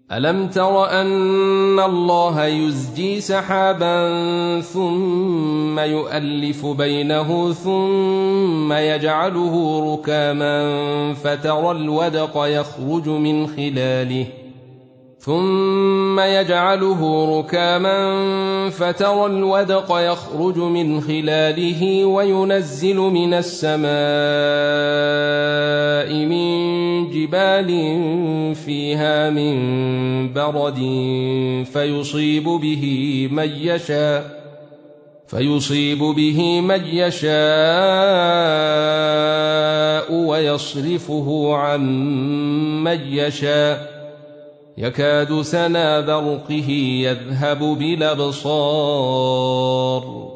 ألم تر أن الله يزجي سحابا ثم يؤلف بينه ثم يجعله ركاما فترى الودق يخرج من خلاله وينزل من السماء من جبال فيها من برد فيصيب به من يشاء ويصرفه عن من يشاء يكاد سنا برقه يذهب بالأبصار